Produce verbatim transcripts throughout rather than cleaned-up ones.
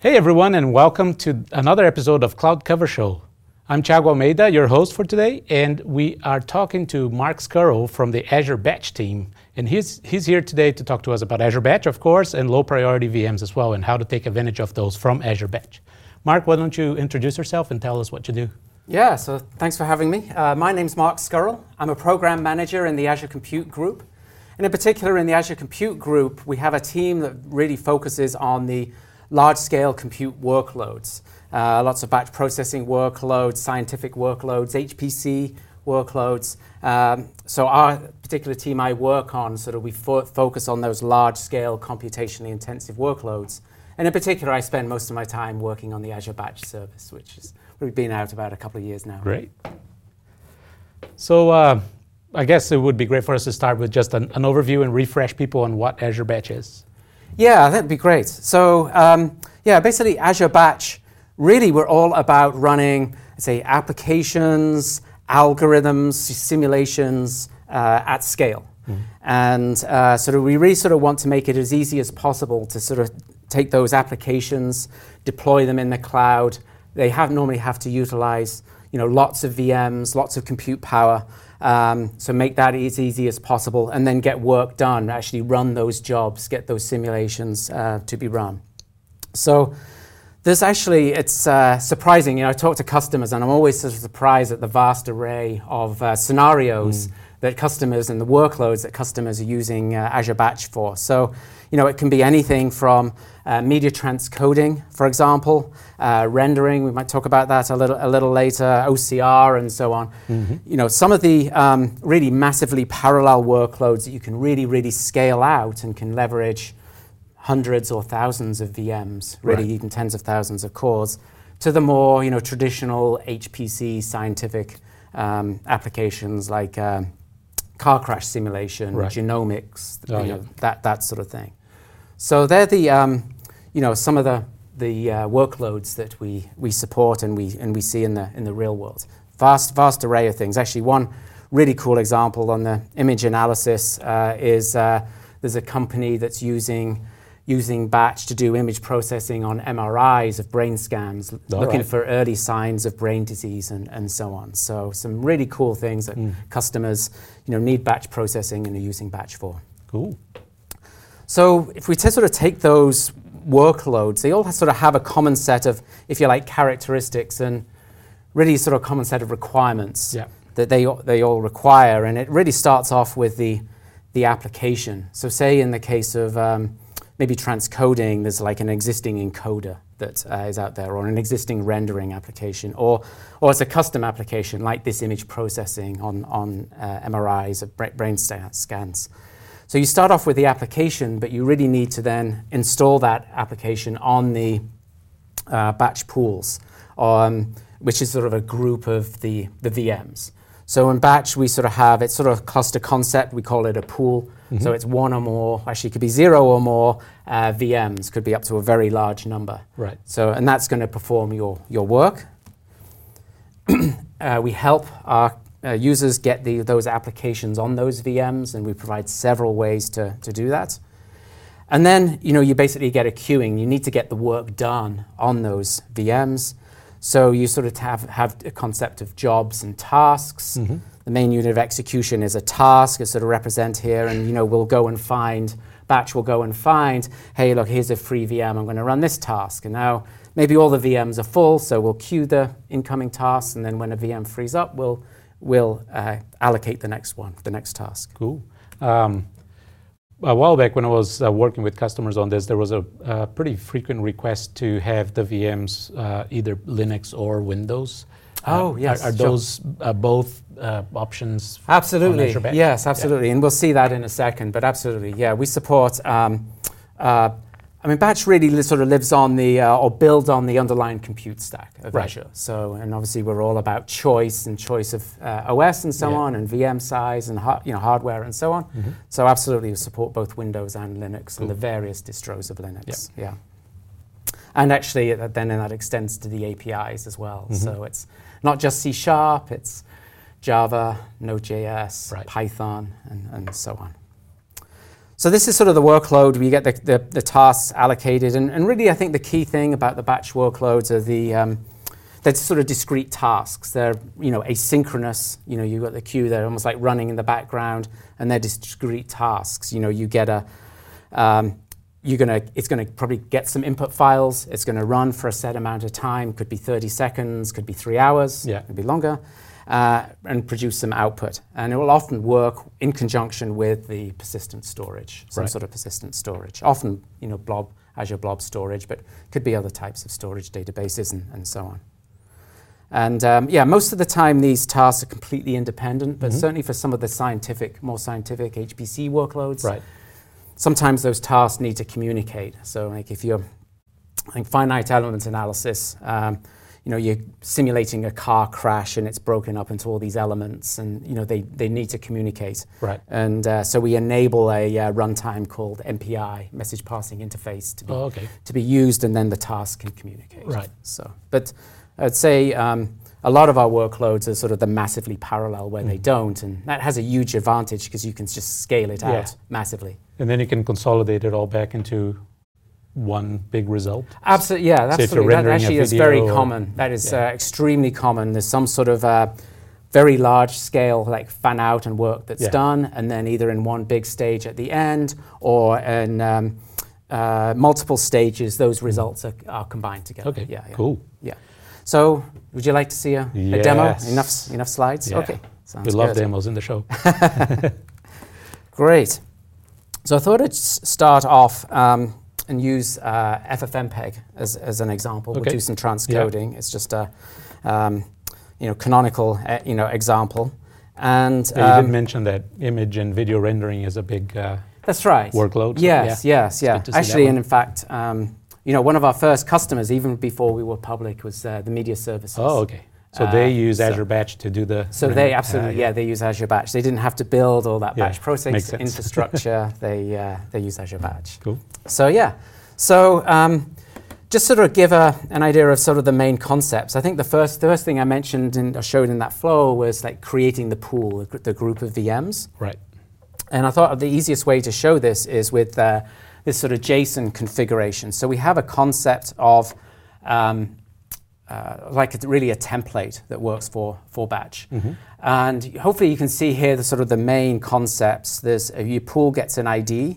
Hey everyone, and welcome to another episode of Cloud Cover Show. I'm Thiago Almeida, your host for today, and we are talking to Mark Scurrell from the Azure Batch team. And he's, he's here today to talk to us about Azure Batch, of course, and low priority V Ms as well, and how to take advantage of those from Azure Batch. Mark, why don't you introduce yourself and tell us what you do? Yeah, so thanks for having me. Uh, my name's Mark Scurrell. I'm a program manager in the Azure Compute Group. And in particular, in the Azure Compute Group, we have a team that really focuses on the large-scale compute workloads. Uh, lots of batch processing workloads, scientific workloads, H P C workloads. Um, so our particular team I work on, sort of we fo- focus on those large-scale computationally intensive workloads. And in particular, I spend most of my time working on the Azure Batch service, which has we've been out about a couple of years now. Great. So uh, I guess it would be great for us to start with just an, an overview and refresh people on what Azure Batch is. Yeah, that'd be great. So um, yeah, basically Azure Batch, really we're all about running, say, applications, algorithms, simulations uh, at scale. Mm-hmm. And uh, sort of we really sort of want to make it as easy as possible to sort of take those applications, deploy them in the cloud. They have normally have to utilize, you know, lots of V Ms, lots of compute power. Um, so make that as easy as possible, and then get work done. Actually, run those jobs, get those simulations uh, to be run. So there's actually it's uh, surprising. You know, I talk to customers, and I'm always sort of surprised at the vast array of uh, scenarios mm. that customers and the workloads that customers are using uh, Azure Batch for. So, you know, it can be anything from uh, media transcoding, for example, uh, rendering. We might talk about that a little a little later. O C R and so on. Mm-hmm. You know, some of the um, really massively parallel workloads that you can really really scale out and can leverage hundreds or thousands of V Ms, really right. even tens of thousands of cores, to the more you know traditional H P C scientific um, applications like um, car crash simulation, right. genomics, oh, you yeah. know, that that sort of thing. So they're the um, you know some of the the uh, workloads that we we support and we and we see in the in the real world. Vast vast array of things. Actually, one really cool example on the image analysis uh, is uh, there's a company that's using using Batch to do image processing on M R Is of brain scans, All looking right. for early signs of brain disease and, and so on. So some really cool things that mm. customers you know need batch processing and are using Batch for. Cool. So if we t- sort of take those workloads, they all sort of have a common set of, if you like, characteristics and really sort of common set of requirements yeah. that they they all require. And it really starts off with the the application. So say in the case of um, maybe transcoding, there's like an existing encoder that uh, is out there, or an existing rendering application, or or it's a custom application like this image processing on, on uh, M R Is of bra- brain st- scans. So you start off with the application, but you really need to then install that application on the uh, batch pools, um, which is sort of a group of the, the V Ms. So in Batch, we sort of have, it's sort of a cluster concept, we call it a pool. Mm-hmm. So it's one or more, actually it could be zero or more uh, V Ms, could be up to a very large number. Right. So, and that's going to perform your, your work. uh, we help our Uh, users get the, those applications on those V Ms, and we provide several ways to, to do that. And then, you know, you basically get a queuing. You need to get the work done on those V Ms. So you sort of have, have a concept of jobs and tasks. Mm-hmm. The main unit of execution is a task, it's sort of represent here, and, you know, we'll go and find, Batch will go and find, hey, look, here's a free V M, I'm going to run this task. And now maybe all the V Ms are full, so we'll queue the incoming tasks, and then when a V M frees up, we'll we'll uh, allocate the next one, the next task. Cool. Um, a while back when I was uh, working with customers on this, there was a, a pretty frequent request to have the V Ms uh, either Linux or Windows. Oh, uh, yes. Are, are sure. those uh, both uh, options? Absolutely. On Azure Batch? Yes, absolutely. Yeah. And we'll see that in a second, but absolutely. Yeah, we support um, uh, I mean, Batch really li- sort of lives on the, uh, or builds on the underlying compute stack of right. Azure. So, and obviously we're all about choice and choice of uh, O S and so yeah. on, and V M size and ha- you know hardware and so on. Mm-hmm. So absolutely we support both Windows and Linux cool. and the various distros of Linux. Yeah. yeah. And actually uh, then that extends to the A P Is as well. Mm-hmm. So it's not just C Sharp, it's Java, Node.js, right. Python, and, and so on. So this is sort of the workload. We get the, the, the tasks allocated. And, and really, I think the key thing about the batch workloads are the um, they're sort of discrete tasks. They're, you know, asynchronous. You know, you've got the queue. They're almost like running in the background, and they're discrete tasks. You know, you get a, um, you're gonna, it's gonna probably get some input files. It's gonna run for a set amount of time. Could be thirty seconds. Could be three hours. Yeah. Could be longer. Uh, and produce some output. And it will often work in conjunction with the persistent storage, some right. sort of persistent storage. Often, you know, blob, Azure Blob storage, but could be other types of storage databases and, and so on. And um, yeah, most of the time these tasks are completely independent, but mm-hmm. certainly for some of the scientific, more scientific H P C workloads, right. sometimes those tasks need to communicate. So like if you're, I think finite element analysis, um, you know, you're simulating a car crash and it's broken up into all these elements, and you know they, they need to communicate. Right. And uh, so we enable a uh, runtime called M P I, message passing interface, to be oh, okay. to be used, and then the task can communicate. Right. So, but I'd say um, a lot of our workloads are sort of the massively parallel where mm. they don't, and that has a huge advantage because you can just scale it yeah. out massively. And then you can consolidate it all back into one big result. Absolutely, yeah, so absolutely. That actually is very or, common. That is yeah. uh, extremely common. There's some sort of uh, very large scale, like fan out and work that's yeah. done, and then either in one big stage at the end or in um, uh, multiple stages, those results are, are combined together. Okay, yeah, yeah. cool. Yeah. So, would you like to see a, yes. a demo? Enough, enough slides? Yeah. Okay. Sounds we love good. demos in the show. Great. So I thought I'd s- start off um, and use uh, F F mpeg as, as an example. Okay. We'll do some transcoding. Yeah. It's just a um, you know canonical uh, you know example. And yeah, you um, did mention that image and video rendering is a big uh, that's right. workload. So yes, yeah. yes, yeah. Actually, and in fact, um, you know, one of our first customers, even before we were public, was uh, the Media Services. Oh, okay. So uh, they use so Azure Batch to do the... So they absolutely, uh, yeah. yeah, they use Azure Batch. They didn't have to build all that yeah, batch process infrastructure. they uh, they use Azure Batch. Cool. So yeah, so um, just sort of give a, an idea of sort of the main concepts. I think the first the first thing I mentioned and showed in that flow was like creating the pool, the group of V Ms. Right. And I thought the easiest way to show this is with uh, this sort of JSON configuration. So we have a concept of um, Uh, like a, really a template that works for, for batch. Mm-hmm. And hopefully you can see here the sort of the main concepts. There's uh, your pool gets an I D.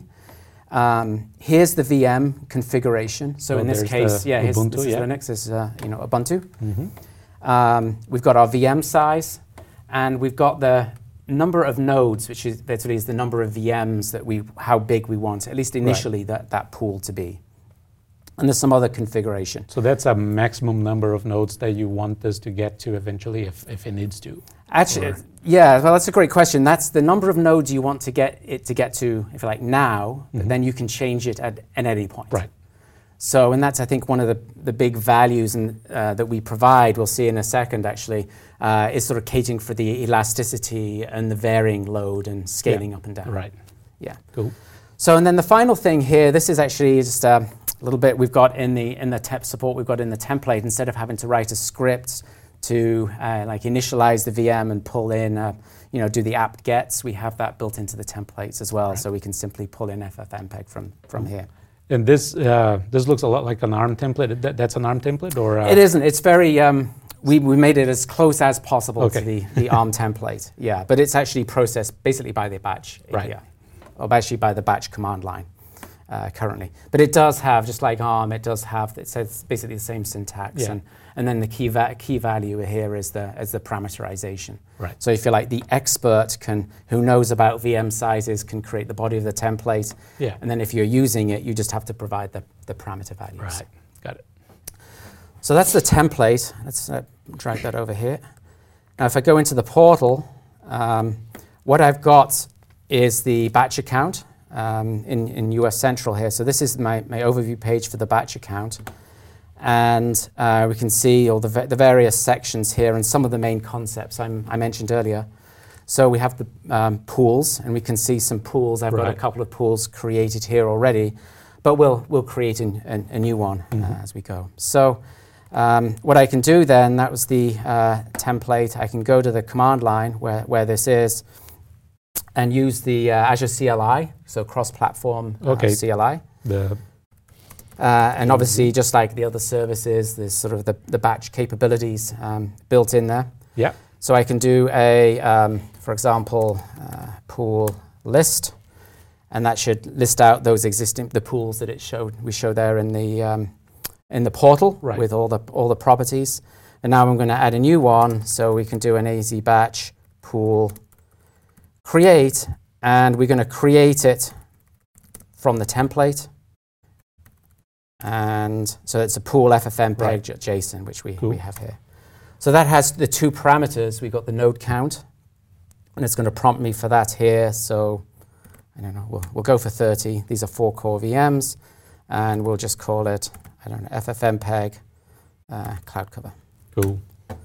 Um, here's the V M configuration. So oh, in this case, yeah, here's, Ubuntu, this is yeah. Linux, this is uh, you know, Ubuntu. Mm-hmm. Um, we've got our V M size, and we've got the number of nodes, which is basically is the number of V Ms that we, how big we want, at least initially, right. that, that pool to be. And there's some other configuration. So that's a maximum number of nodes that you want this to get to eventually if, if it needs to? Actually, or? yeah, well, that's a great question. That's the number of nodes you want to get it to get to, if you like, now, mm-hmm. but then you can change it at, at any point. Right. So, and that's, I think, one of the, the big values in, uh, that we provide, we'll see in a second actually, uh, is sort of catering for the elasticity and the varying load and scaling yeah. up and down. Right. Yeah. Cool. So, and then the final thing here, this is actually just uh, a little bit we've got in the in the temp support we've got in the template. Instead of having to write a script to uh, like initialize the V M and pull in, uh, you know, do the apt gets, we have that built into the templates as well. Right. So we can simply pull in F F mpeg from from mm-hmm. here. And this uh, this looks a lot like an ARM template. That, that's an ARM template, or uh, it isn't. It's very. Um, we we made it as close as possible okay. to the the ARM template. Yeah, but it's actually processed basically by the batch. Right. Yeah, or actually by the batch command line. Uh, currently, but it does have, just like ARM, it does have, it says basically the same syntax, yeah. and and then the key va- key value here is the is the parameterization. Right. So if you're like the expert can who knows about V M sizes can create the body of the template, yeah. and then if you're using it, you just have to provide the the parameter values. Right. Got it. So that's the template. Let's uh, drag that over here. Now, if I go into the portal, um, what I've got is the batch account. Um, in, in U S Central here. So this is my, my overview page for the batch account. And uh, we can see all the, va- the various sections here and some of the main concepts I'm, I mentioned earlier. So we have the um, pools, and we can see some pools. I've right. got a couple of pools created here already, but we'll, we'll create an, an, a new one mm-hmm. uh, as we go. So um, what I can do then, that was the uh, template. I can go to the command line where, where this is. and use the uh, Azure C L I, so cross-platform uh, Okay. C L I. The Uh, and obviously, just like the other services, there's sort of the, the batch capabilities um, built in there. yeah. So I can do a, um, for example, uh, pool list, and that should list out those existing the pools that it showed we show there in the um, in the portal Right. with all the all the properties. And now I'm going to add a new one, so we can do an A Z batch pool create, and we're going to create it from the template. And so it's a pool F F M Right. peg JSON, which we, Cool. we have here. So that has the two parameters. We've got the node count, and it's going to prompt me for that here. So I don't know, we'll, we'll go for thirty. These are four core V Ms, and we'll just call it, I don't know, F F M peg uh, cloud cover. Cool.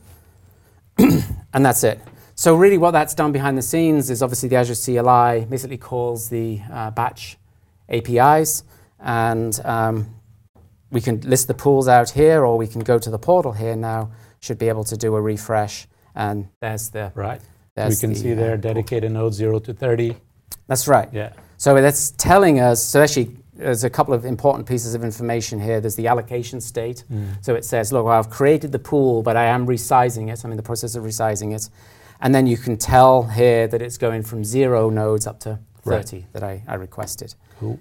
And that's it. So really what that's done behind the scenes is obviously the Azure C L I basically calls the uh, batch A P Is, and um, we can list the pools out here, or we can go to the portal here now, should be able to do a refresh, and there's the... Right. there's we can the, see there uh, dedicated node zero to thirty. That's right. Yeah. So that's telling us, so actually there's a couple of important pieces of information here. There's the allocation state. Mm. So it says, look, well, I've created the pool, but I am resizing it. I'm in the process of resizing it. And then you can tell here that it's going from zero nodes up to thirty Right. that I, I requested. Cool.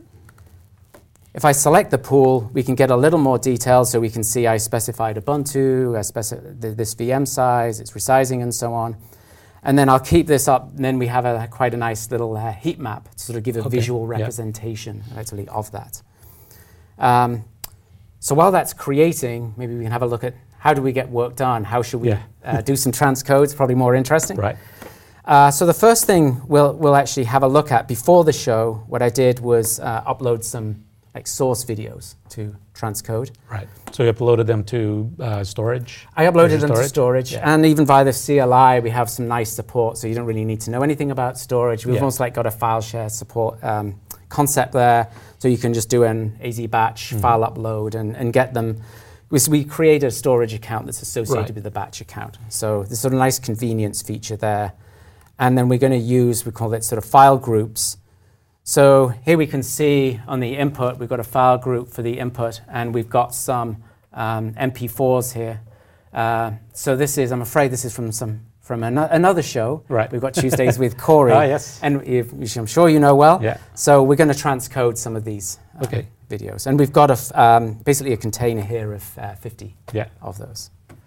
If I select the pool, we can get a little more detail, so we can see I specified Ubuntu, I speci- th- this V M size, its resizing, and so on. And then I'll keep this up, and then we have a quite a nice little uh, heat map to sort of give a Okay. visual Yeah. representation, actually, of that. Um, so while that's creating, maybe we can have a look at how do we get work done? How should we Yeah. uh, do some transcodes? Probably more interesting. Right. Uh, so the first thing we'll, we'll actually have a look at before the show, what I did was uh, upload some like source videos to transcode. Right. So you uploaded them to uh, storage? I uploaded Azure them to storage? storage, Yeah. and even via the C L I, we have some nice support, so you don't really need to know anything about storage. We've Yeah. almost like got a file share support um, concept there, so you can just do an A Z batch Mhm. file upload and, and get them. We, we create a storage account that's associated Right. with the batch account. So there's sort of a nice convenience feature there. And then we're going to use, we call it sort of file groups. So here we can see on the input, we've got a file group for the input, and we've got some um, M P fours here. Uh, so this is, I'm afraid this is from some from an- another show. Right. We've got Tuesdays with Corey. Ah, yes. And if, which I'm sure you know well. Yeah. So we're going to transcode some of these uh, Okay. videos. And we've got a f- um, basically a container here of uh, fifty Yeah. of those.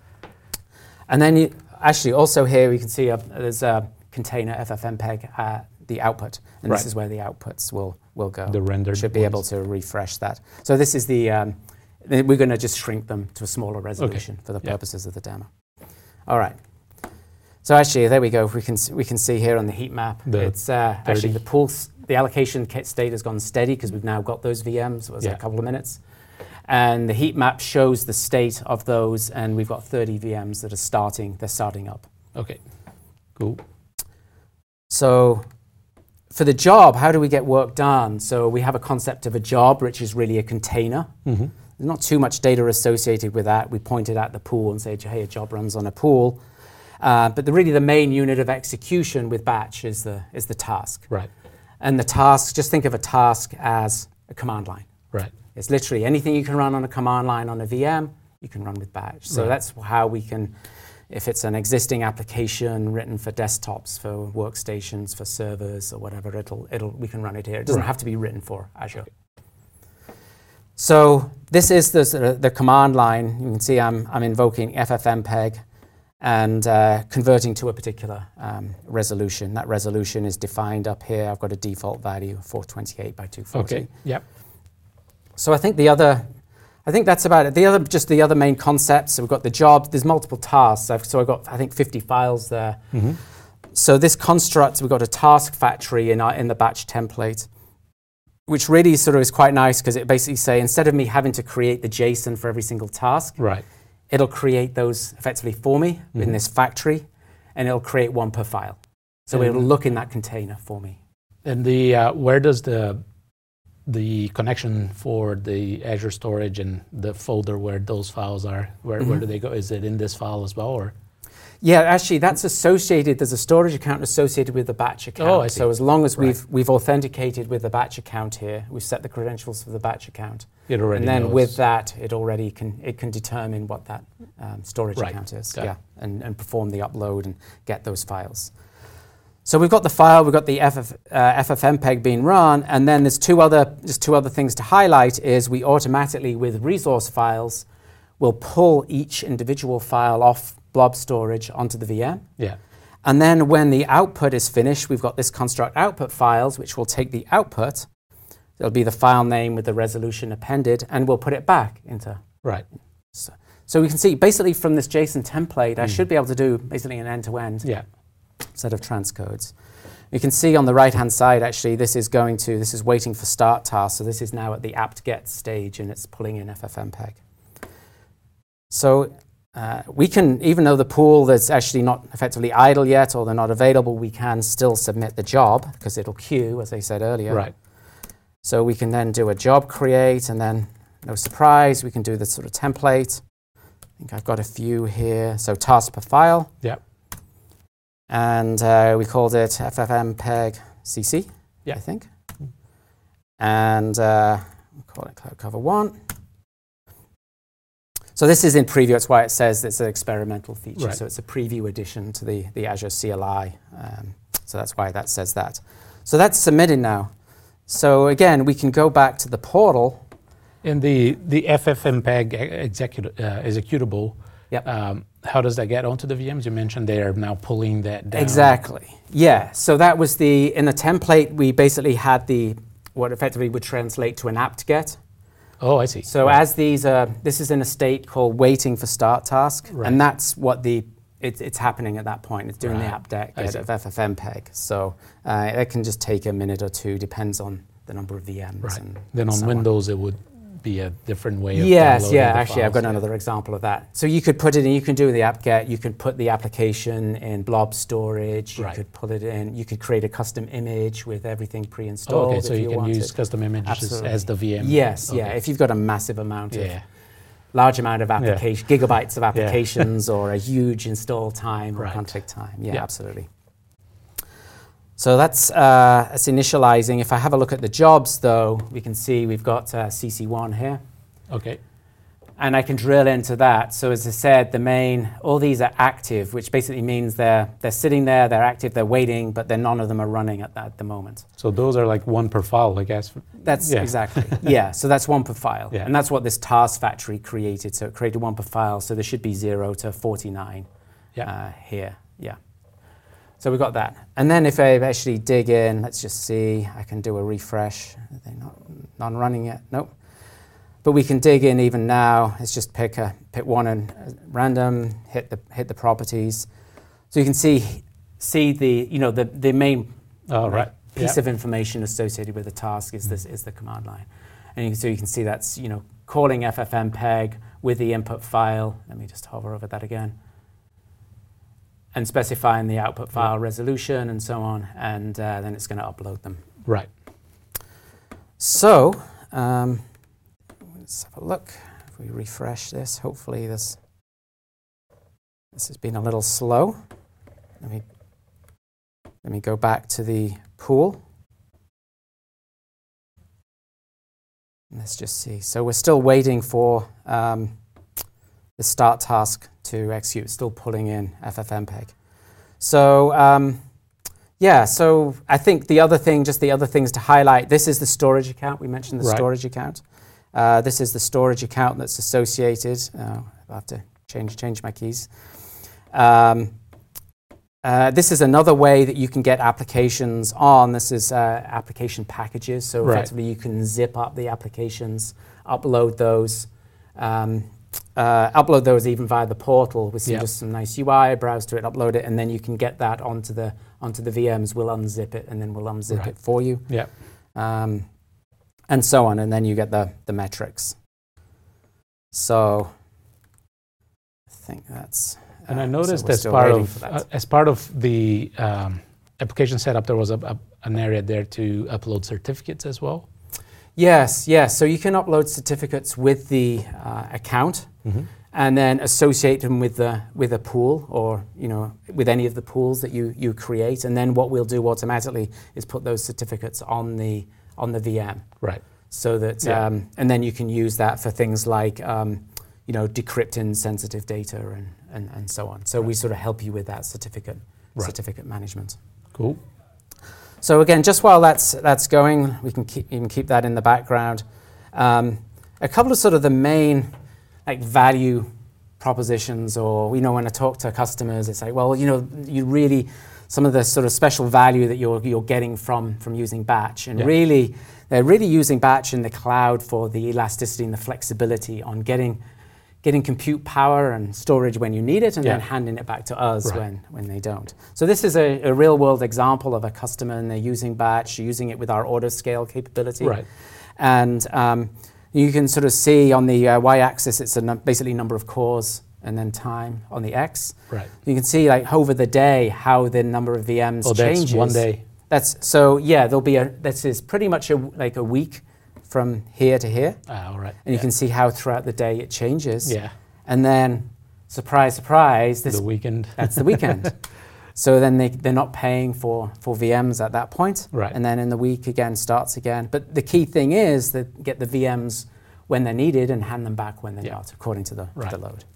And then you, actually also here we can see a, there's a container F F M peg at the output, and Right. this is where the outputs will, will go. The rendered Should be able ones. to refresh that. So this is the, um, th- we're going to just shrink them to a smaller resolution for the Yeah. purposes of the demo. All right. So actually, there we go. We can s- we can see here on the heat map, The it's uh, actually thirty. the pulse, the allocation kit state has gone steady because we've now got those V Ms. It was Yeah. a couple of minutes. And the heat map shows the state of those, and we've got thirty V Ms that are starting, they're starting up. Okay. Cool. So for the job, how do we get work done? So we have a concept of a job, which is really a container. Mm-hmm. There's not too much data associated with that. We pointed at the pool and said, hey, a job runs on a pool. Uh, but the, really the main unit of execution with batch is the, is the task. Right. And the task, just think of a task as a command line. Right. It's literally anything you can run on a command line on a V M, you can run with batch. So Right. that's how we can, if it's an existing application written for desktops, for workstations, for servers or whatever, it'll, it'll, we can run it here. It doesn't Right. have to be written for Azure. So this is the, sort of the command line. You can see I'm, I'm invoking F F M peg and uh, converting to a particular um, resolution. That resolution is defined up here. I've got a default value of four twenty-eight by two forty. Okay. Yep. So I think the other, I think that's about it. The other, just the other main concepts. So we've got the job. There's multiple tasks. I've, so I've got, I think, fifty files there. Mm-hmm. So this construct, we've got a task factory in our in the batch template, which really sort of is quite nice because it basically say instead of me having to create the JSON for every single task, Right. it'll create those effectively for me Mhm. in this factory, and it'll create one per file. So And- it'll look in that container for me. And the uh, where does the the connection for the Azure storage and the folder where those files are, where, where Mhm. do they go? Is it in this file as well, or? Yeah, actually, that's associated. There's a storage account associated with the batch account. Oh, I see. So as long as Right. we've we've authenticated with the batch account here, we've set the credentials for the batch account. It already and then knows. with that, it already can it can determine what that um, storage Right. account is. Got it. Yeah, and, and perform the upload and get those files. So we've got the file, we've got the F F, uh, F F mpeg being run, and then there's two other just two other things to highlight. Is we automatically with resource files will pull each individual file off blob storage onto the V M. Yeah. And then when the output is finished, we've got this construct output files, which will take the output. It'll be the file name with the resolution appended, and we'll put it back into. Right. So, so we can see basically from this JSON template, I Mm. should be able to do basically an end-to-end Yeah. set of transcodes. You can see on the right-hand side, actually, this is going to, this is waiting for start task. So this is now at the apt-get stage, and it's pulling in F F mpeg. So uh, we can, even though the pool that's actually not effectively idle yet, or they're not available, we can still submit the job because it'll queue, as I said earlier. Right. So we can then do a job create, and then, no surprise, we can do the sort of template. I think I've got a few here. So task per file. Yeah. And uh, we called it F F mpeg C C, Yeah. I think. And uh, we'll call it cloud cover one. So this is in preview. That's why it says it's an experimental feature. Right. So it's a preview addition to the, the Azure C L I. Um, so that's why that says that. So that's submitted now. So again, we can go back to the portal. And the, the F F mpeg execu- uh, executable, Yep. um, how does that get onto the V Ms? You mentioned they are now pulling that down. Exactly. Yeah. So that was the, in the template, we basically had the, what effectively would translate to an apt-get. Oh, I see. So Right. as these are, this is in a state called waiting for start task, Right. and that's what the, it, it's happening at that point. It's doing Right. the apt-get I see. of F F mpeg. So uh, it can just take a minute or two, depends on the number of V Ms. Right. And Then on so on. Windows, it would be a different way of Yes, downloading yeah, the actually I've got files. another example of that. So you could put it in, you can do the apt-get, you can put the application in blob storage, you Right. could put it in, you could create a custom image with everything Oh, pre-installed. okay, if so you, can wanted. use custom images Absolutely. as the V M. Yes, yeah, Okay. if you've got a massive amount of, Yeah. large amount of application, gigabytes of Yeah. applications or a huge install time or Right. config time. Yeah, Yeah. absolutely. So that's, uh, that's initializing. If I have a look at the jobs though, we can see we've got uh, C C one here. Okay. And I can drill into that. So as I said, the main, all these are active, which basically means they're they're sitting there, they're active, they're waiting, but then none of them are running at, that, at the moment. So those are like one per file, I guess. That's Yeah. exactly, yeah. So that's one per file. Yeah. And that's what this task factory created. So it created one per file. So there should be zero to forty-nine Yeah. uh, here, yeah. So we've got that. And then if I actually dig in, let's just see, I can do a refresh. Are they not, not running yet? Nope. But we can dig in even now. Let's just pick a pick one and uh, random, hit the hit the properties. So you can see see the you know the the main Oh, right. piece Yeah. of information associated with the task is this is the command line, and you can, so you can see that's you know calling F F mpeg with the input file. Let me just hover over that again, and specifying the output file resolution and so on, and uh, then it's going to upload them. Right. So. Um, Let's have a look. If we refresh this, hopefully this this has been a little slow. Let me let me go back to the pool. Let's just see. So we're still waiting for um, the start task to execute. Still pulling in F F mpeg. So um, yeah. So I think the other thing, just the other things to highlight. This is the storage account. We mentioned the Right. storage account. Uh, this is the storage account that's associated. Oh, I'll have to change change my keys. Um, uh, this is another way that you can get applications on. This is uh, application packages. So Right. effectively, you can zip up the applications, upload those, um, uh, upload those even via the portal with some, Yeah. just some nice U I. Browse to it, upload it, and then you can get that onto the onto the V Ms. We'll unzip it, and then we'll unzip Right. it for you. Yeah. Um, and so on, and then you get the, the metrics. So I think that's... And I uh, so noticed we're as still part waiting of for that. uh, as part of the um, application setup, there was a, a, an area there to upload certificates as well. Yes, yes. So you can upload certificates with the uh, account. Mm-hmm. and then associate them with the with a pool, or you know, with any of the pools that you you create. And then what we'll do automatically is put those certificates on the on the V M. Right. So that Yeah. um, and then you can use that for things like um, you know, decrypting sensitive data and, and, and so on. So right. we sort of help you with that certificate right. certificate management. Cool. So again, just while that's that's going, we can keep you can keep that in the background. Um, a couple of sort of the main like value propositions, or you know, when I talk to customers, it's like, well, you know, you really some of the sort of special value that you're you're getting from from using batch, and yeah. really they're really using batch in the cloud for the elasticity and the flexibility on getting getting compute power and storage when you need it, and yeah. then handing it back to us right. when when they don't. So this is a, a real world example of a customer, and they're using batch, using it with our auto scale capability, right. and um, you can sort of see on the uh, y-axis, it's a num- basically number of cores, and then time on the x. Right. You can see like over the day how the number of V Ms oh, changes. that's one day. That's so yeah. There'll be a this is pretty much a, like a week from here to here, Ah, all right. and you yeah. can see how throughout the day it changes. Yeah. And then, surprise, surprise, this the weekend. that's the weekend. So then they they're not paying for, for V Ms at that point. Right. And then in the week again starts again. But the key thing is that get the V Ms when they're needed and hand them back when they're Yeah. not, according to the, Right. the load.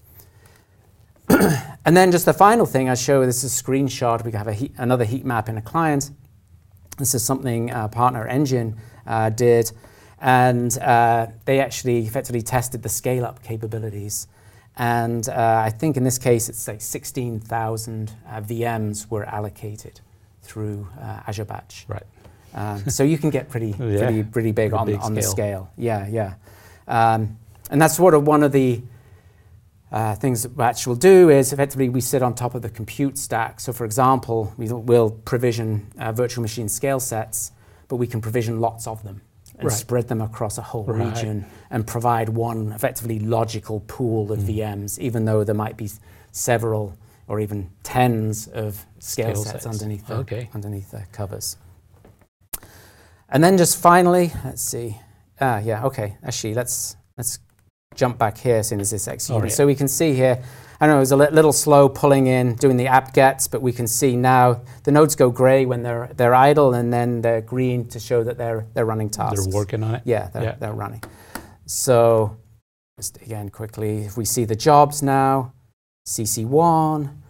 And then just the final thing I show, this is a screenshot. We have a heat, another heat map in a client. This is something uh, Partner Engine uh, did. And uh, they actually effectively tested the scale-up capabilities. And uh, I think in this case, it's like sixteen thousand uh, V Ms were allocated through uh, Azure Batch. Right. Um, so you can get pretty, Yeah. pretty, pretty big Pretty on, big on the scale. scale. Yeah, yeah. Um, and that's sort of one of the uh, things that Batch will do is effectively we sit on top of the compute stack. So for example, we will provision uh, virtual machine scale sets, but we can provision lots of them and Right. spread them across a whole Right. region and provide one effectively logical pool of Mm. V Ms, even though there might be several or even tens of scale, Scale sets, sets. underneath the, Okay. underneath the covers. And then just finally, let's see. Ah, yeah, okay. Actually, let's let's jump back here as soon as this executed. Oh, yeah. So we can see here, I know it was a li- little slow pulling in, doing the apt gets, but we can see now the nodes go gray when they're they're idle, and then they're green to show that they're they're running tasks. They're working on it. Yeah, they're, Yeah. they're running. So just again quickly, if we see the jobs now, C C one,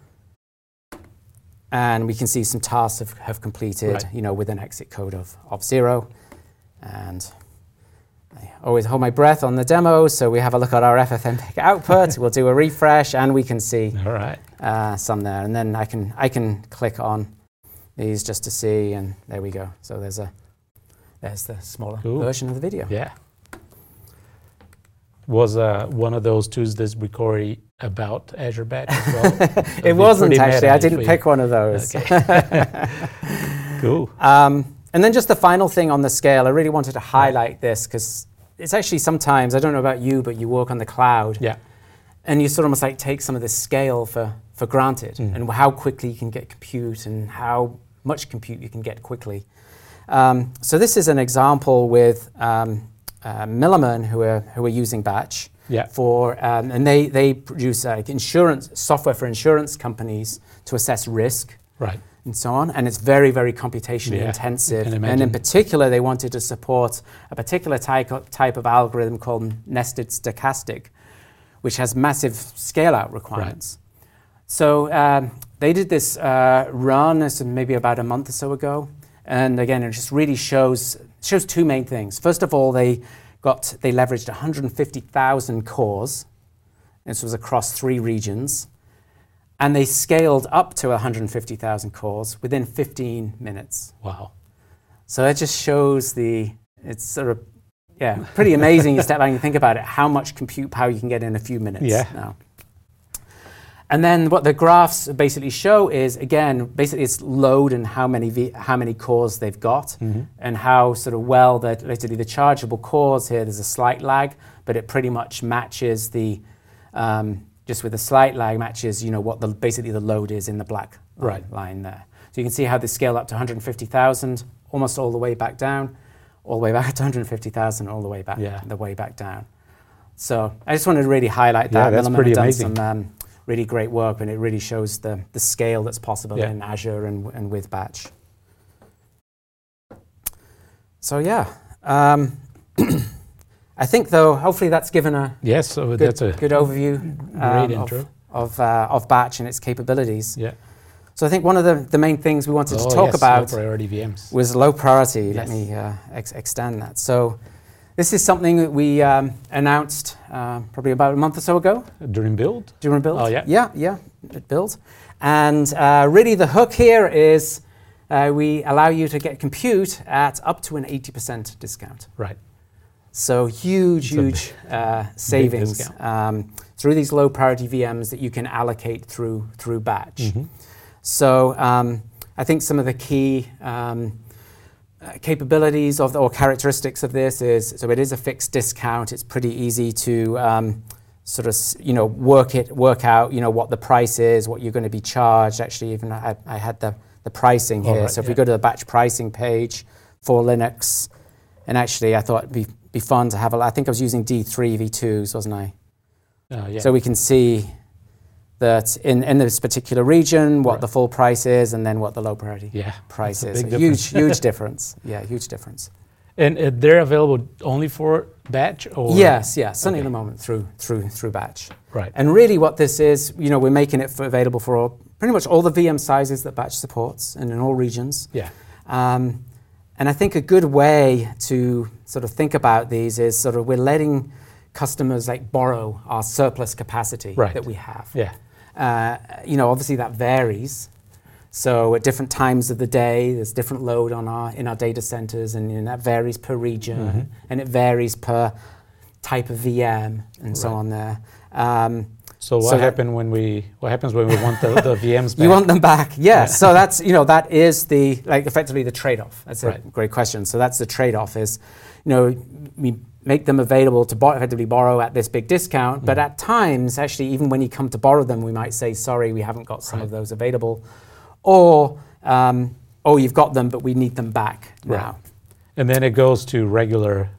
and we can see some tasks have, have completed, Right. you know, with an exit code of, of zero. And I always hold my breath on the demo, so we have a look at our F F mpeg output. We'll do a refresh, and we can see All right. uh, some there. And then I can I can click on these just to see, and there we go. So there's a there's the smaller Cool. version of the video. Yeah. Was uh, one of those Tuesdays with Corey about Azure Batch as well? That'd It be wasn't pretty actually. meta I if didn't we- pick one of those. Okay. Cool. Um, and then just the final thing on the scale, I really wanted to highlight this because it's actually sometimes, I don't know about you, but you work on the cloud Yeah. and you sort of almost like take some of this scale for, for granted Mm. and how quickly you can get compute and how much compute you can get quickly. Um, so this is an example with um, uh, Milliman who are, who are using Batch. Yeah. For um, and they they produce uh, insurance software for insurance companies to assess risk Right. and so on, and it's very very computationally Yeah, intensive. I can And in imagine. particular, they wanted to support a particular type of, type of algorithm called nested stochastic, which has massive scale out requirements. So um, they did this uh, run this maybe about a month or so ago, and again, it just really shows shows two main things. First of all, they got they leveraged one hundred fifty thousand cores. This was across three regions, and they scaled up to one hundred fifty thousand cores within fifteen minutes. Wow. So that just shows the it's sort of yeah pretty amazing. You step back and you think about it, how much compute power you can get in a few minutes. Yeah. Now. And then what the graphs basically show is, again, basically it's load and how many v, how many cores they've got, Mm-hmm. and how sort of well that literally the chargeable cores here. There's a slight lag, but it pretty much matches the um, just with a slight lag matches you know what the basically the load is in the black Right. line there. So you can see how they scale up to one hundred fifty thousand, almost all the way back down, all the way back to one hundred fifty thousand, all the way back Yeah. the way back down. So I just wanted to really highlight that. Yeah, that's Milliman pretty have done amazing. some um, really great work, and it really shows the, the scale that's possible Yeah. in Azure and, and with Batch. So yeah, um, I think though, hopefully that's given a Yes, so good, that's a good overview great um, intro. of, of, uh, of Batch and its capabilities. Yeah. So I think one of the, the main things we wanted Oh, to talk yes, about low priority V Ms. was low priority. Let Yes. me uh, ex- extend that. So this is something that we um, announced uh, probably about a month or so ago During build? during build. Oh, yeah? Yeah, yeah, at build. And uh, really the hook here is uh, we allow you to get compute at up to an eighty percent discount. Right. So huge, It's a huge uh, savings discount. um, through these low priority V Ms that you can allocate through through Batch. Mhm. So um, I think some of the key um, uh, capabilities of the, or characteristics of this is, so it is a fixed discount. It's pretty easy to um, sort of s- you know work it work out you know what the price is, what you're going to be charged. Actually, even I, I had the the pricing Oh, here. right, so if yeah. we go to the Batch pricing page for Linux, and actually I thought it'd be be fun to have a. I think I was using D three v twos, wasn't I? Uh, yeah. So we can see that in, in this particular region, what Right. the full price is, and then what the low priority yeah. price that's a is. big A huge, difference. huge difference. Yeah, huge difference. And uh, they're available only for Batch? Or? Yes, yes, certainly Okay. at the moment through through through Batch. Right. And really, what this is, you know, we're making it for available for all, pretty much all the V M sizes that Batch supports, and in all regions. Yeah. Um, and I think a good way to sort of think about these is sort of we're letting customers like borrow our surplus capacity Right. that we have. Yeah. Uh, you know, obviously that varies. So at different times of the day, there's different load on our in our data centers, and, and that varies per region, Mhm. and it varies per type of V M and so Right. on there. Um, So what So that- happened when we? What happens when we want the, the V Ms back? You want them back, yes. Yeah. So that's you know that is the like effectively the trade-off. That's a Right. great question. So that's the trade-off is, you know, we make them available to bor- effectively borrow at this big discount, but Mm. at times, actually, even when you come to borrow them, we might say, sorry, we haven't got some of Right. those available, or um, oh, you've got them, but we need them back Right. now. And then it goes to regular,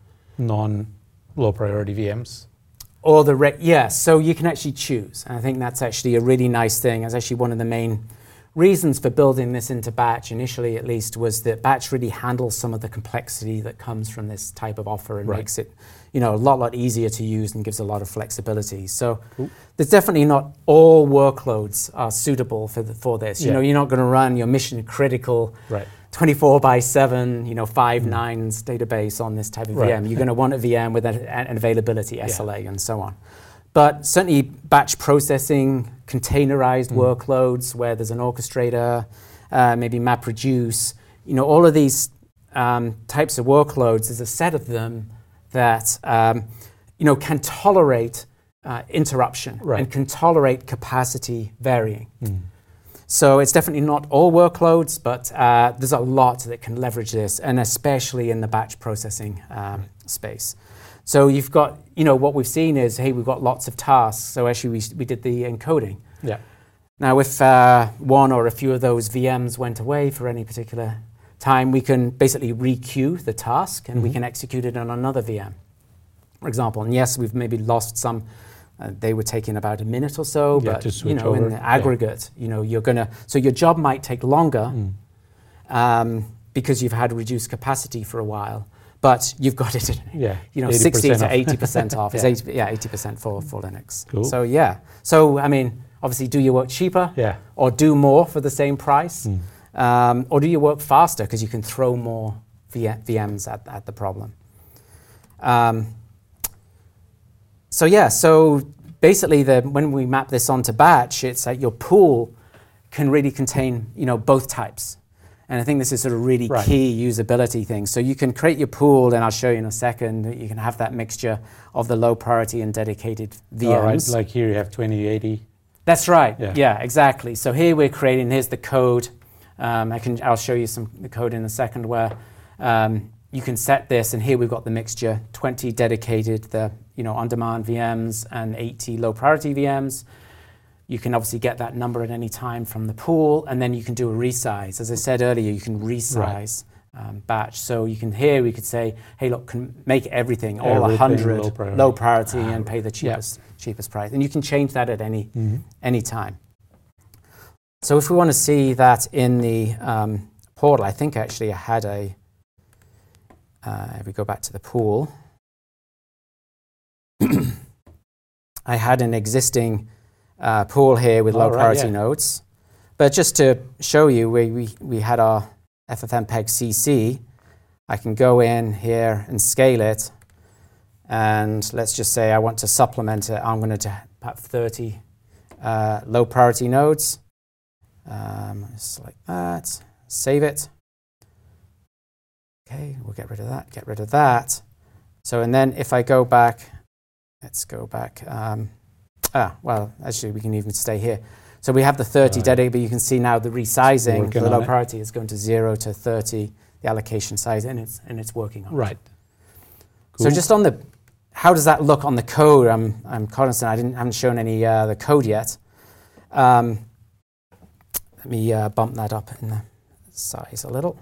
non-low priority V Ms. Or the re- yes, so you can actually choose. And I think that's actually a really nice thing. It's actually one of the main reasons for building this into Batch, initially at least, was that Batch really handles some of the complexity that comes from this type of offer and Right. makes it, you know, a lot, lot easier to use and gives a lot of flexibility. So Cool. there's definitely not all workloads are suitable for the, for this. You Yeah. know, you're not going to run your mission critical Right. twenty-four by seven, you know, five nines database on this type of Right. V M. You're going to want a V M with an, an availability S L A and so on. But certainly batch processing, containerized workloads where there's an orchestrator, uh, maybe MapReduce, you know, all of these um, types of workloads, there's a set of them that, um, you know, can tolerate uh, interruption Right. and can tolerate capacity varying. Mm. So it's definitely not all workloads, but uh, there's a lot that can leverage this, and especially in the batch processing um, space. So you've got, you know, what we've seen is, hey, we've got lots of tasks. So actually, we, we did the encoding. Yeah. Now, if uh, one or a few of those V Ms went away for any particular time, we can basically re-queue the task, and we Mhm. can execute it on another V M, for example. And yes, we've maybe lost some. Uh, they were taking about a minute or so, Yeah, but to you switch know, in over, the yeah. aggregate, you know, you're gonna. So your job might take longer Mm. um, because you've had reduced capacity for a while, but you've got it, at, Yeah. you know, eighty sixty percent to off. eighty percent off. It's Yeah. eighty, yeah, eighty percent for for Linux. Cool. So yeah. So I mean, obviously, do your work cheaper, Yeah. or do more for the same price, Mm. um, or do you work faster because you can throw more v- VMs at, at the problem. Um, so yeah, so basically, the, when we map this onto batch, it's like your pool can really contain, you know, both types. And I think this is sort of really Right. key usability thing. So you can create your pool, and I'll show you in a second. You can have that mixture of the low priority and dedicated V Ms. All right. Like here you have twenty eighty. That's right. Yeah. Yeah. exactly. So here we're creating. Here's the code. Um, I can. I'll show you some the code in a second where um, you can set this. And here we've got the mixture: twenty dedicated, the you know on-demand V Ms, and eighty low-priority V Ms. You can obviously get that number at any time from the pool, and then you can do a resize. As I said earlier, you can resize um, batch. So you can here we could say, hey, look, can make everything all Everything one hundred low priority, low priority Ah, and pay the yeah. cheapest cheapest price. And you can change that at any Mhm. any time. So if we want to see that in the um, portal, I think actually I had a. Uh, if we go back to the pool, I had an existing uh, pool here with Oh, low right, priority yeah. nodes. But just to show you, we, we, we had our FFmpeg C C. I can go in here and scale it. And let's just say I want to supplement it. I'm going to have thirty uh, low priority nodes. Um, just like that. Save it. Okay, we'll get rid of that, get rid of that. So, and then if I go back, let's go back. Um, ah, well, actually, we can even stay here. So we have the thirty Right. dedicated, but you can see now the resizing Working for the low on it. priority is going to zero to thirty, the allocation size, and it's and it's working on it. Right. So Cool. just on the, how does that look on the code? I'm I'm cognizant I didn't haven't shown any uh, the code yet. Um, let me uh, bump that up in the size a little.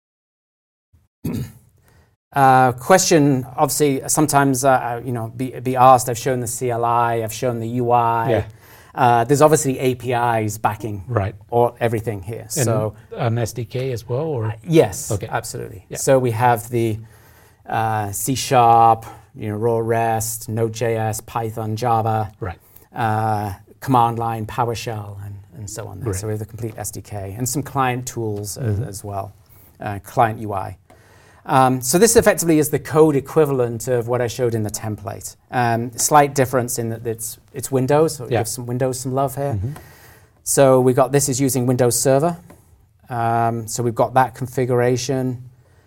Uh, question, obviously, sometimes uh, you know be, be asked. I've shown the C L I, I've shown the U I. Yeah. Uh, there's obviously A P Is backing Right. all everything here. And so an S D K as well, or yes, Okay. absolutely. Yeah. So we have the uh, C Sharp, you know, raw REST, Node.js, Python, Java, right. uh, command line, PowerShell, and, and so on. There. Great. So we have the complete S D K and some client tools as, Mhm. as well, uh, client U I. Um, so this effectively is the code equivalent of what I showed in the template. Um, slight difference in that it's it's Windows, so it Yeah. gives some Windows some love here. Mhm. So we got this is using Windows Server. Um, so we've got that configuration.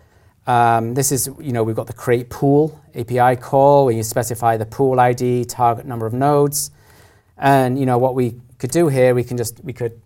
Um, this is, you know, we've got the create pool A P I call where you specify the pool I D, target number of nodes. And, you know, what we could do here, we can just, we could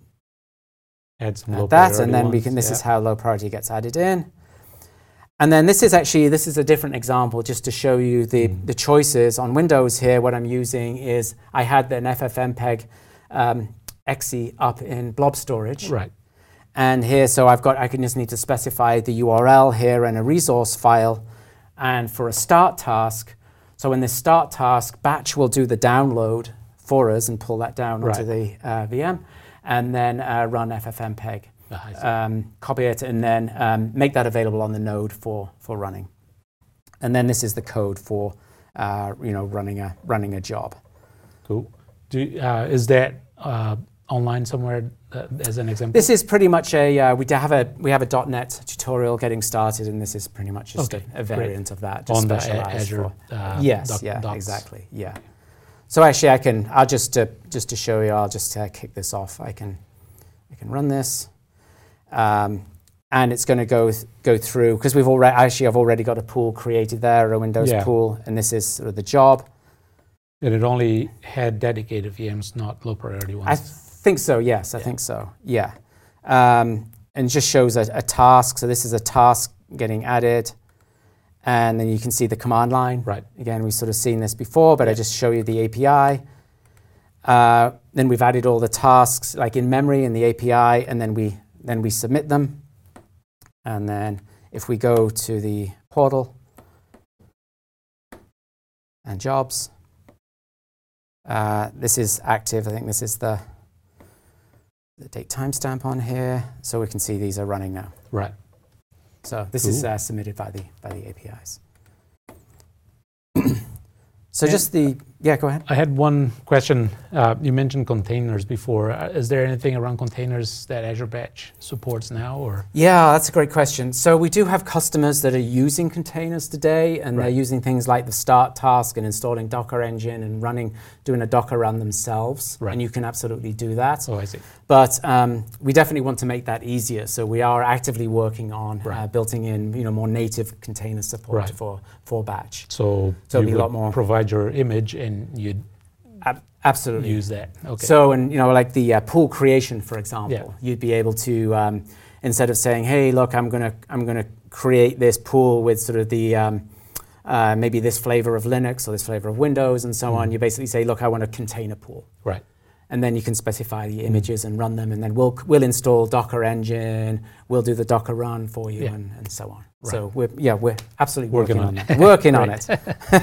Add some low add that, priority and then we ones, can, this yeah. is how low priority gets added in. And then this is actually, this is a different example just to show you the, Mm. the choices on Windows here. What I'm using is, I had an FFmpeg um, X E up in blob storage. Right. And here, so I've got, I can just need to specify the U R L here and a resource file. And for a start task, so in this start task, Batch will do the download for us and pull that down onto Right. the uh, V M, and then uh, run FFmpeg, Ah, I see. um, copy it, and then um, make that available on the node for, for running. And then this is the code for, uh, you know, running a running a job. Cool. Do uh, is that uh, online somewhere uh, as an example? This is pretty much a uh, we have a we have a .dot net tutorial getting started, and this is pretty much just Okay, a, a great. variant of that, just on the A- specialized Azure. for. Uh, yes, doc- yeah, docs. exactly, yeah. So actually, I can I'll just uh, just to show you, I'll just uh, kick this off. I can I can run this, um, and it's going to go th- go through because we've already actually I've already got a pool created there, a Windows Yeah. pool, and this is sort of the job. And it only had dedicated V Ms, not low priority ones. I think so, yes, I Yeah. think so, yeah. Um, and just shows a, a task. So this is a task getting added. And then you can see the command line. Right. Again, we've sort of seen this before, but I Yeah. just show you the A P I. Uh, then we've added all the tasks like in memory in the A P I, and then we then we submit them. And then if we go to the portal and jobs, uh, this is active. I think this is the the date timestamp on here, so we can see these are running now. Right. So this is Cool. uh, submitted by the by the A P Is. So And- just the yeah, go ahead. I had one question. Uh, you mentioned containers before. Uh, is there anything around containers that Azure Batch supports now, or? Yeah, that's a great question. So we do have customers that are using containers today, and Right. they're using things like the start task and installing Docker Engine and running, doing a Docker run themselves. Right. And you can absolutely do that. Oh, I see. But um, we definitely want to make that easier. So we are actively working on uh, Right. building in, you know, more native container support Right. for for Batch. So, So it'll you be a would lot more- provide your image and you'd Ab- absolutely. use that. Okay. So, and you know, like the uh, pool creation, for example, Yeah. you'd be able to um, instead of saying, "Hey, look, I'm gonna I'm gonna create this pool with sort of the um, uh, maybe this flavor of Linux or this flavor of Windows and so Mhm. on," you basically say, "Look, I want a container pool," right. and then you can specify the images mm. and run them, and then we'll we'll install Docker Engine, we'll do the Docker run for you, yeah. and, and so on. Right. So we're yeah we're absolutely working, working on, on it. Working on it.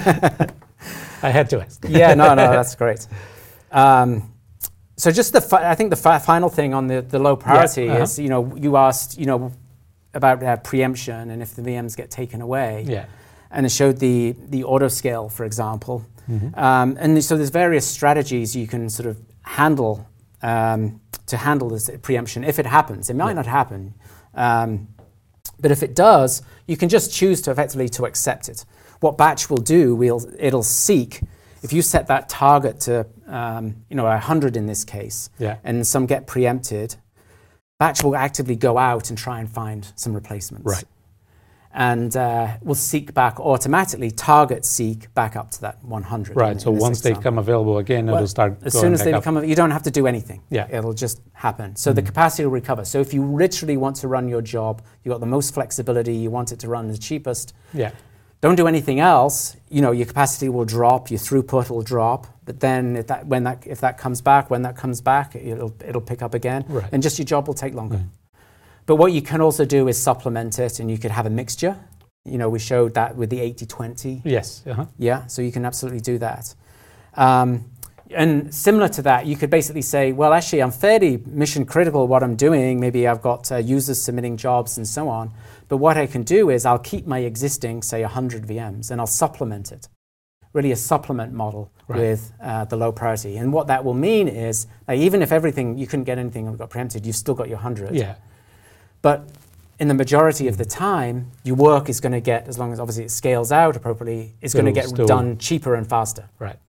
I had to ask. Yeah, no, no, that's great. Um, so just the fi- I think the fi- final thing on the, the low priority yeah, uh-huh. is, you know, you asked, you know, about uh, preemption and if the V Ms get taken away. Yeah. And it showed the the auto scale, for example. Mm-hmm. Um, and so there's various strategies you can sort of handle um, to handle this preemption if it happens. It might yeah. not happen, um, but if it does, you can just choose to effectively to accept it. What Batch will do, we'll, it'll seek. If you set that target to, um, you know, one hundred in this case, yeah. and some get preempted, Batch will actively go out and try and find some replacements. Right. And uh, will seek back automatically, target seek back up to that one hundred. Right, in, so in once they example. become available again, well, it'll start as going soon as back they up. become, you don't have to do anything. Yeah. It'll just happen. So mm-hmm. the capacity will recover. So if you literally want to run your job, you got the most flexibility, you want it to run the cheapest, yeah. don't do anything else, you know, your capacity will drop, your throughput will drop, but then if that, when that, if that comes back, when that comes back, it'll, it'll pick up again, right. and just your job will take longer. Mm. But what you can also do is supplement it, and you could have a mixture. You know, we showed that with the eighty twenty. Yes. Uh-huh. Yeah, so you can absolutely do that. Um, and similar to that, you could basically say, well, actually, I'm fairly mission critical what I'm doing. Maybe I've got uh, users submitting jobs and so on. But what I can do is I'll keep my existing, say, one hundred V Ms, and I'll supplement it. Really a supplement model right. with uh, the low priority. And what that will mean is, like, even if everything, you couldn't get anything that got preempted, you've still got your one hundred. Yeah. But in the majority of the time, your work is going to get, as long as obviously it scales out appropriately, is going to get done cheaper and faster. Right.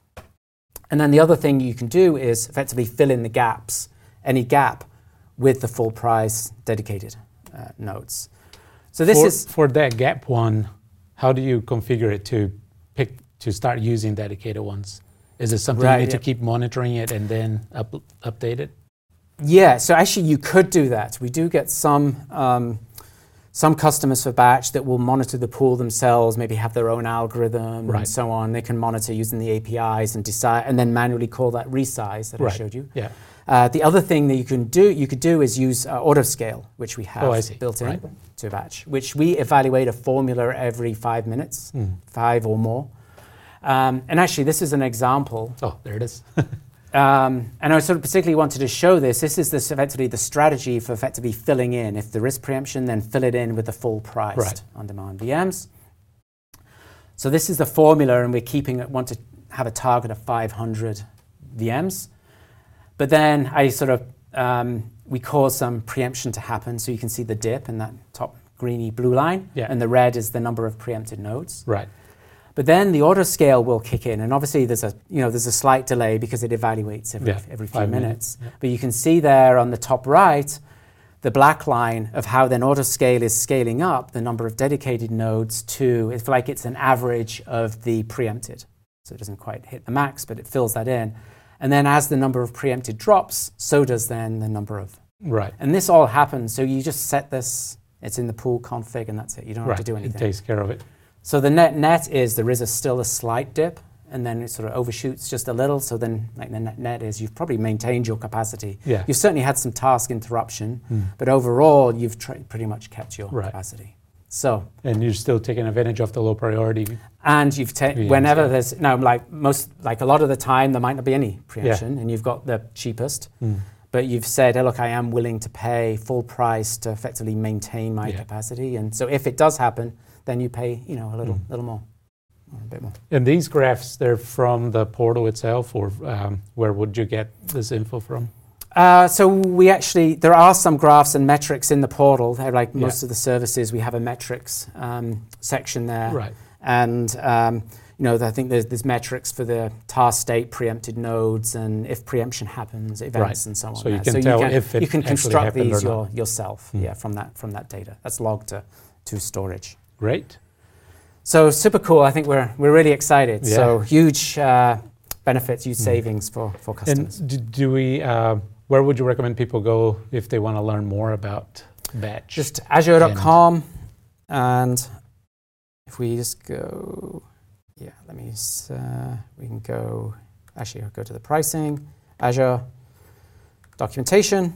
And then the other thing you can do is effectively fill in the gaps, any gap, with the full price dedicated uh, nodes. So this for, is for that gap one. How do you configure it to pick to start using dedicated ones? Is it something right, you need yeah. to keep monitoring it and then up, update it? Yeah, so actually you could do that. We do get some um, some customers for Batch that will monitor the pool themselves, maybe have their own algorithm right. and so on. They can monitor using the A P Is and decide, and then manually call that resize that right. I showed you. Yeah. Uh, the other thing that you can do, you could do is use uh, autoscale, which we have oh, I see. built in right. to Batch, which we evaluate a formula every five minutes, mm. five or more. Um, and actually, this is an example. Oh, there it is. Um, and I sort of particularly wanted to show this. This is this effectively the strategy for effectively filling in. If there is preemption, then fill it in with the full priced right. on-demand V Ms. So this is the formula, and we're keeping it, want to have a target of five hundred V Ms. But then I sort of, um, we cause some preemption to happen. So you can see the dip in that top greeny blue line. Yeah. And the red is the number of preempted nodes. Right. But then the autoscale will kick in, and obviously there's a you know there's a slight delay because it evaluates every yeah, every few minutes. minutes. Yeah. But you can see there on the top right, the black line of how then autoscale is scaling up the number of dedicated nodes to, it's like it's an average of the preempted. So it doesn't quite hit the max, but it fills that in. And then as the number of preempted drops, so does then the number of. Right. And this all happens. So you just set this, it's in the pool config, and that's it. You don't right. have to do anything. It takes care of it. So the net net is there is a still a slight dip, and then it sort of overshoots just a little. So then like the net net is you've probably maintained your capacity. Yeah. You've certainly had some task interruption, mm. but overall you've tr- pretty much kept your right. capacity. So and you're still taking advantage of the low priority. And you've taken whenever there's now like most like a lot of the time there might not be any preemption, yeah. and you've got the cheapest. Mm. But you've said, hey, look, I am willing to pay full price to effectively maintain my yeah. capacity, and so if it does happen, then you pay you know a little mm. little more. A bit more. And these graphs, they're from the portal itself, or um, where would you get this info from? Uh, so we actually, there are some graphs and metrics in the portal. They're like most yeah. of the services, we have a metrics um, section there. Right. And um, you know, I think there's, there's metrics for the task state, preempted nodes, and if preemption happens, events, right. and so on. So you there. can so tell you can, if it you can construct these your, not. yourself, mm. yeah, from that from that data. That's logged to, to storage. Great. So super cool. I think we're we're really excited. Yeah. So huge uh, benefits, huge savings mm. for, for customers. And do, do we? Uh, where would you recommend people go if they want to learn more about Batch? Just azure dot com, and if we just go, yeah, let me. Uh, we can go. Actually, I'll go to the pricing, Azure, documentation,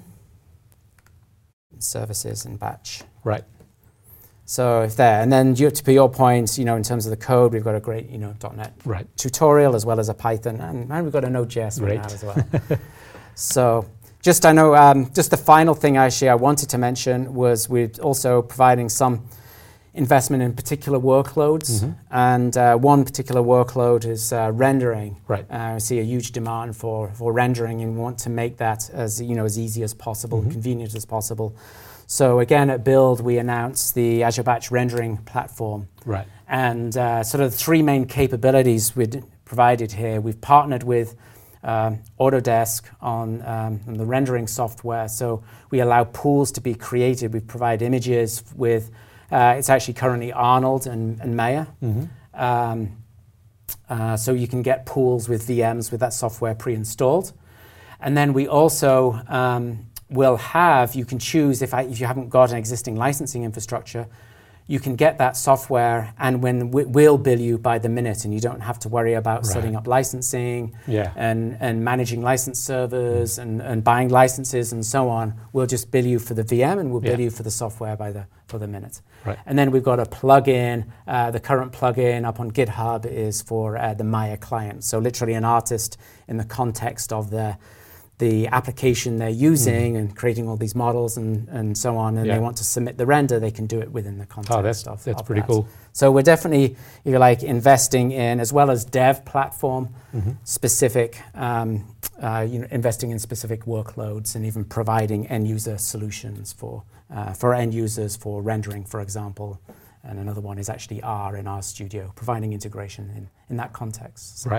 services, and batch. Right. So if there, and then you, to your point, you know, in terms of the code, we've got a great, you know, .NET right. tutorial as well as a Python, and, and we've got a Node.js right Great. now as well. So just I know, um, just the final thing actually I wanted to mention was we're also providing some investment in particular workloads, mm-hmm. and uh, one particular workload is uh, rendering. Right. Uh, we see a huge demand for for rendering, and we want to make that as you know as easy as possible, mm-hmm. and convenient as possible. So again, at Build, we announced the Azure Batch rendering platform. Right. And uh, sort of the three main capabilities we've provided here. We've partnered with um, Autodesk on, um, on the rendering software. So we allow pools to be created. We provide images with, uh, it's actually currently Arnold and, and Maya. Mm-hmm. Um, uh, so you can get pools with V Ms with that software pre-installed. And then we also um, will have, you can choose, if, I, if you haven't got an existing licensing infrastructure, you can get that software, and when we, we'll bill you by the minute, and you don't have to worry about right. setting up licensing yeah. and, and managing license servers and, and buying licenses and so on. We'll just bill you for the V M, and we'll yeah. bill you for the software by the for the minute. Right. And then we've got a plugin. Uh, the current plugin up on GitHub is for uh, the Maya client. So literally an artist in the context of the the application they're using mm. and creating all these models and, and so on, and yeah. they want to submit the render, they can do it within the context oh, that's, of that's of pretty that. cool. So we're definitely, if you like, investing in, as well as dev platform, mm-hmm. specific, um, uh, you know, investing in specific workloads and even providing end user solutions for, uh, for end users for rendering, for example. And another one is actually R in RStudio, providing integration in, in that context. So. Right.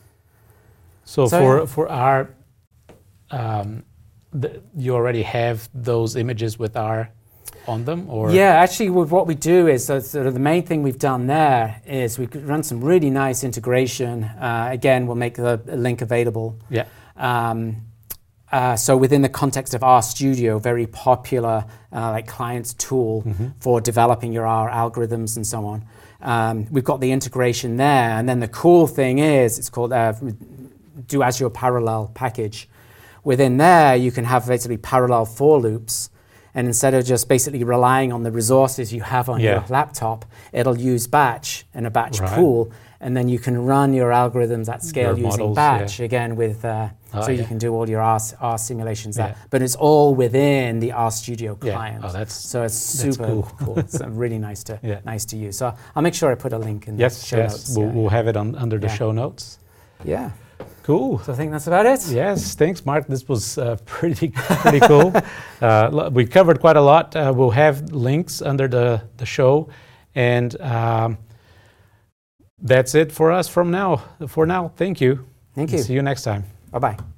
So, so for, yeah. for our Um, the, you already have those images with R on them, or yeah, actually, with what we do is uh, sort of the main thing we've done there is we run some really nice integration. Uh, again, we'll make the link available. Yeah. Um, uh, so within the context of RStudio, very popular uh, like client tool mm-hmm. for developing your R algorithms and so on. Um, we've got the integration there, and then the cool thing is it's called uh, do Azure Parallel package. Within there, you can have basically parallel for loops, and instead of just basically relying on the resources you have on yeah. your laptop, it'll use batch in a batch right. pool, and then you can run your algorithms at scale your using models, batch yeah. again with, uh, oh, so yeah. you can do all your R, R simulations. Yeah. That, but it's all within the RStudio yeah. client. Oh, that's so it's super cool. cool. It's uh, really nice to yeah. nice to use. So I'll make sure I put a link in yes, the show yes. notes. We'll, yeah. we'll have it on under the yeah. show notes. Yeah. Cool. So I think that's about it. Yes, thanks, Mark. This was uh, pretty pretty cool. Uh, we covered quite a lot. Uh, we'll have links under the, the show. And um, that's it for us from now. For now, thank you. Thank you. See you next time. Bye-bye.